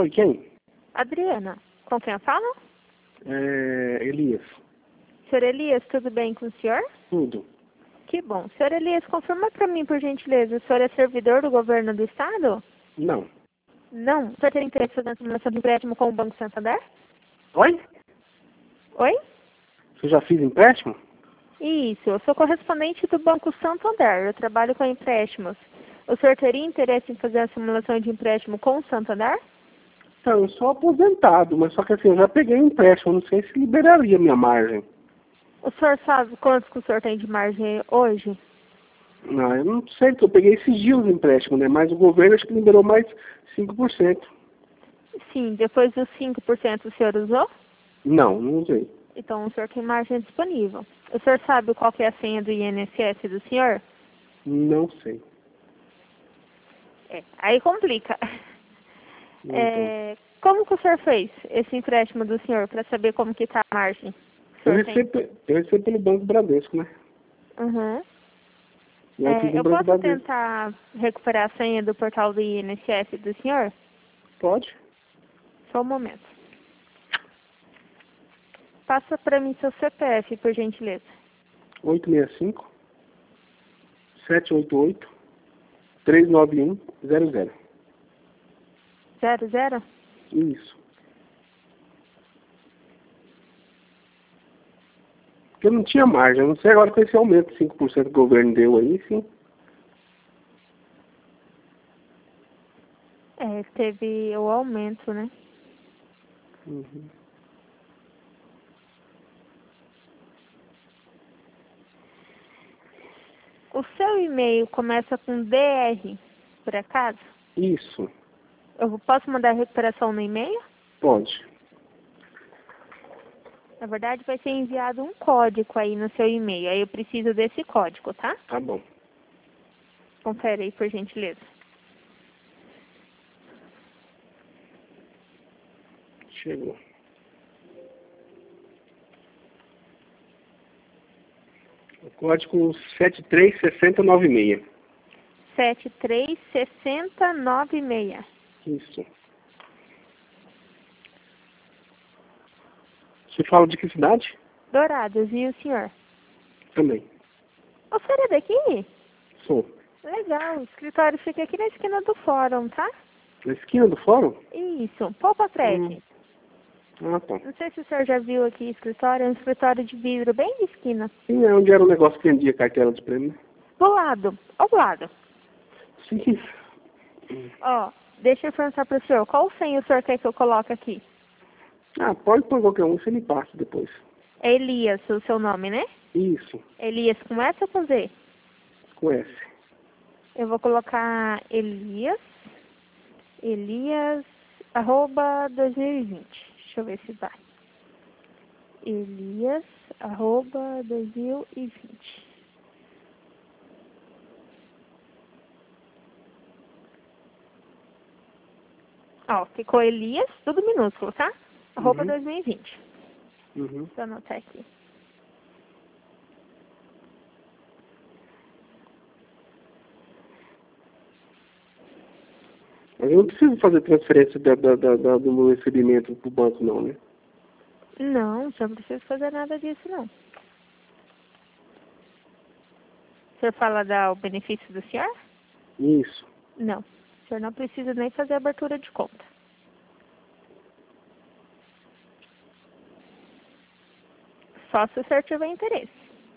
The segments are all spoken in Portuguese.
Oi, quem? Adriana, com quem eu falo? Elias. Senhor Elias, tudo bem com o senhor? Tudo. Que bom. Senhor Elias, confirma para mim, por gentileza, o senhor é servidor do governo do estado? Não. Não. O senhor tem interesse na simulação de empréstimo com o Banco Santander? Oi? Oi? Você já fez empréstimo? Isso, eu sou correspondente do Banco Santander, eu trabalho com empréstimos. O senhor teria interesse em fazer a simulação de empréstimo com o Santander? Não, eu sou aposentado, mas só que assim, eu já peguei empréstimo, não sei se liberaria minha margem. O senhor sabe quanto que o senhor tem de margem hoje? Não, eu não sei, porque eu peguei esses dias o empréstimo, né? Mas o governo acho que liberou mais 5%. Sim, depois dos 5% o senhor usou? Não usei. Então o senhor tem margem disponível. O senhor sabe qual que é a senha do INSS do senhor? Não sei. Aí complica. Então, Como que o senhor fez esse empréstimo do senhor para saber como que está a margem? O eu senhor tem? recebo pelo Banco Bradesco, né? Uhum. Eu fiz no Eu Banco posso Bradesco. tentar recuperar a senha do portal do INSS do senhor? Pode? Só um momento. Passa para mim seu CPF, por gentileza. 865 788 39100. 00? Isso. Porque não tinha margem. Eu não sei agora com esse aumento de 5% que o governo deu aí, sim. Teve o aumento, né? Uhum. O seu e-mail começa com DR, por acaso? Isso. Eu posso mandar a recuperação no e-mail? Pode. Na verdade, vai ser enviado um código aí no seu e-mail. Aí eu preciso desse código, tá? Tá bom. Confere aí, por gentileza. Chegou. O código 736096. 73696. Isso. Você fala de que cidade? Dourados, e o senhor? Também. O senhor é daqui? Sou. Legal, o escritório fica aqui na esquina do fórum, tá? Na esquina do fórum? Isso, Poupa Prédio. Ah, tá. Não sei se o senhor já viu aqui o escritório, é um escritório de vidro bem de esquina. Sim, é onde era o negócio que vendia cartela de prêmio. Do lado, ao lado. Sim. Ó, deixa eu perguntar pro senhor, qual senha o senhor quer que eu coloque aqui? Ah, pode pôr qualquer um, você me passa depois. É Elias, o seu nome, né? Isso. Elias com S ou com Z? Com S. Eu vou colocar Elias, arroba 2020. Deixa eu ver se vai. Elias, arroba 2020. Ó, ficou Elias, tudo minúsculo, tá? Arroba 2020. Uhum. Deixa eu anotar aqui. Mas eu não preciso fazer transferência do meu recebimento pro banco, não, né? Não, o senhor não precisa fazer nada disso, não. O senhor fala o benefício do senhor? Isso. Não. O senhor não precisa nem fazer abertura de conta. Só se o senhor tiver interesse.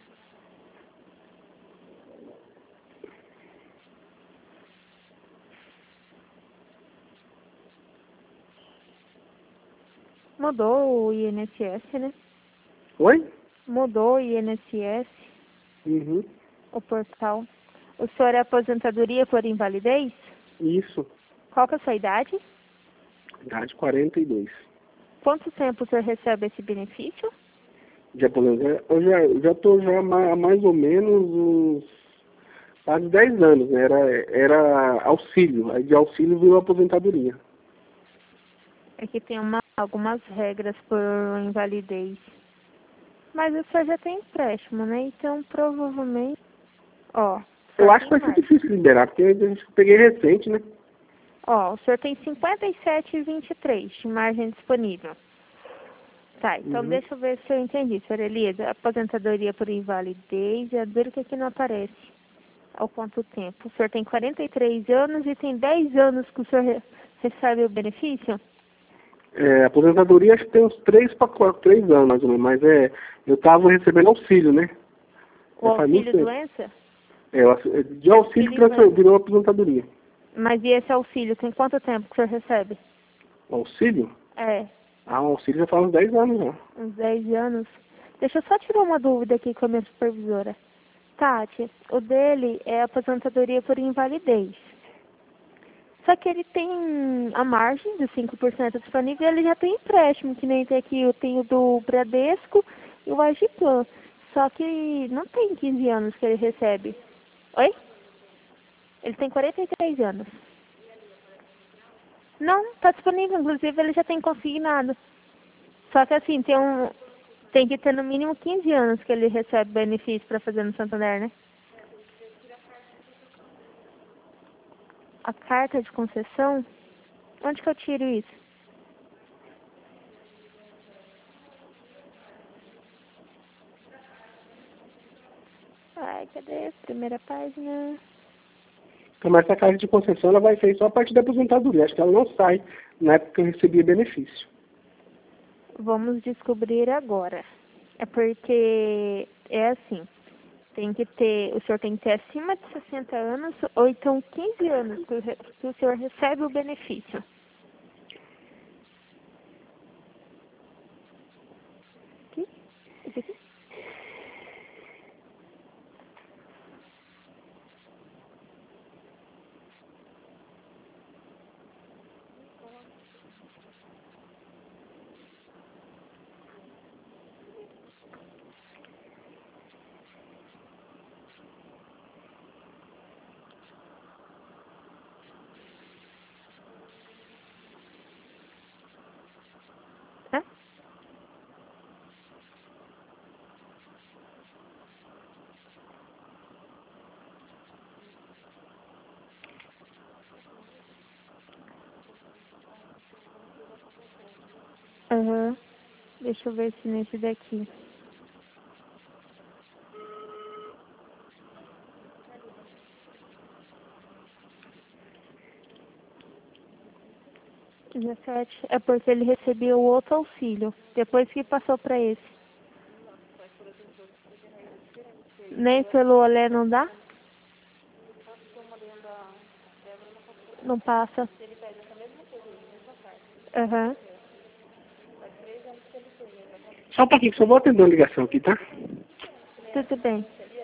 Mudou o INSS, né? Oi? Mudou o INSS, Uhum. o portal. O senhor é aposentadoria por invalidez? Isso. Qual que é a sua idade? Idade 42. Quanto tempo o senhor recebe esse benefício? De aposentar. Eu já tô já há mais ou menos uns quase 10 anos, né? Era auxílio. Aí de auxílio virou aposentadoria. Aqui tem algumas regras por invalidez. Mas o senhor já tem empréstimo, né? Então, provavelmente... Ó, Eu só acho tem que vai ser margem. difícil liberar, porque eu peguei recente, né? Ó, o senhor tem 57,23 de margem disponível. Tá, então deixa eu ver se eu entendi, senhor Elias. Aposentadoria por invalidez, é duro que aqui não aparece. Ao quanto tempo? O senhor tem 43 anos e tem 10 anos que o senhor recebe o benefício? Aposentadoria acho que tem uns 3 anos mais ou menos, mas eu estava recebendo auxílio, né? O auxílio doença? De auxílio virou aposentadoria. Mas e esse auxílio, tem quanto tempo que o senhor recebe? O auxílio? O auxílio já faz uns 10 anos já. Uns 10 anos? Deixa eu só tirar uma dúvida aqui com a minha supervisora. Tati, o dele é aposentadoria por invalidez. Só que ele tem a margem de 5% disponível e ele já tem empréstimo, que nem tem aqui, eu tenho do Bradesco e o Agiplan. Só que não tem 15 anos que ele recebe. Oi? Ele tem 43 anos. Não, tá disponível, inclusive ele já tem consignado. Só que assim, tem que ter no mínimo 15 anos que ele recebe benefício para fazer no Santander, né? A carta de concessão? Onde que eu tiro isso? Ai, cadê? Primeira página. Então, mas essa carta de concessão ela vai ser só a partir da aposentadoria. Acho que ela não sai na época que eu recebia benefício. Vamos descobrir agora. É porque é assim. O senhor tem que ter acima de 60 anos ou então 15 anos que o senhor recebe o benefício. Aqui? Esse aqui? Hã? Aham. Deixa eu ver se nesse daqui. É porque ele recebia o outro auxílio, depois que passou para esse. Nem pelo olé não dá? Não passa. Aham. Só um pouquinho, só vou atender uma ligação aqui, tá? Tudo bem.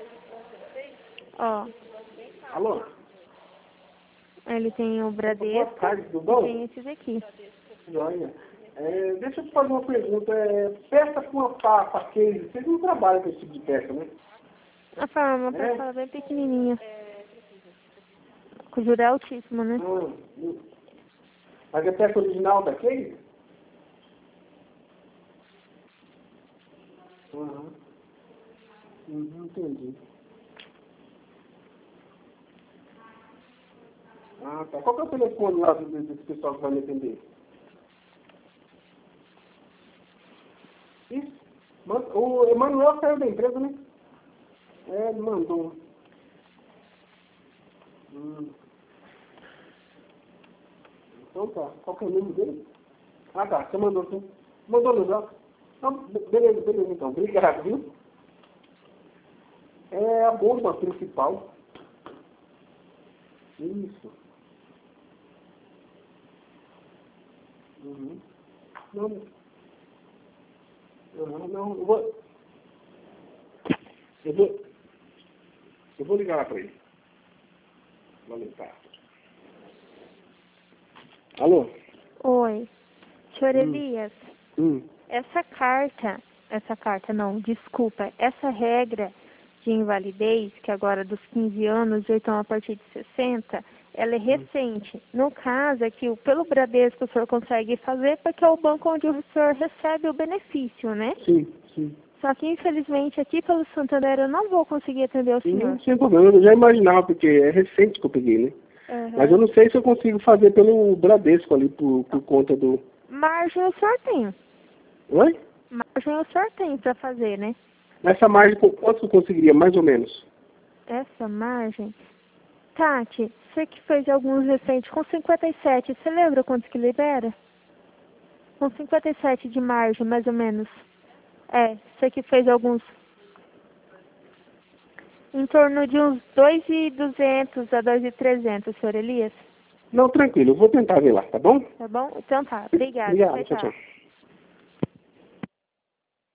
Ó, Alô? ele tem o Boa Bradesco tarde, tudo e bom? tem esses aqui. Joia. Deixa eu te fazer uma pergunta. Peça com a papa case, vocês não trabalham com esse tipo de peça, né? A forma, pra falar bem pequenininha. O juro é altíssimo, né? Mas é peça original da case? Entendi. Ah, tá. Qual que é o telefone lá desse pessoal que vai me atender? Isso. O Emanuel saiu da empresa, né? Ele mandou. Então tá. Qual que é o nome dele? Ah, tá. Você mandou sim. Mandou no zap. Então, beleza então. Obrigado, viu? É a bomba principal. Isso. Não, eu vou ligar lá para ele. Valeu, tá. Alô? Oi. Senhor Elias, essa regra de invalidez, que agora dos 15 anos, ou então a partir de 60, ela é recente. No caso, é que pelo Bradesco o senhor consegue fazer, porque é o banco onde o senhor recebe o benefício, né? Sim. Só que, infelizmente, aqui pelo Santander eu não vou conseguir atender o senhor. Sem problema, eu já imaginava, porque é recente que eu peguei, né? Mas eu não sei se eu consigo fazer pelo Bradesco ali, por conta do... Margem o senhor tem. Oi? Margem o senhor tem pra fazer, né? Essa margem, quanto eu conseguiria, mais ou menos? Essa margem... Tati, você que fez alguns recentes com 57, você lembra quanto que libera? Com 57 de margem, mais ou menos. Você que fez alguns... Em torno de uns 2.200 a 2.300, senhor Elias. Não, tranquilo, eu vou tentar ver lá, tá bom? Tá bom? Então tá. Obrigada. Obrigado, Tchau, tchau, tchau. tchau.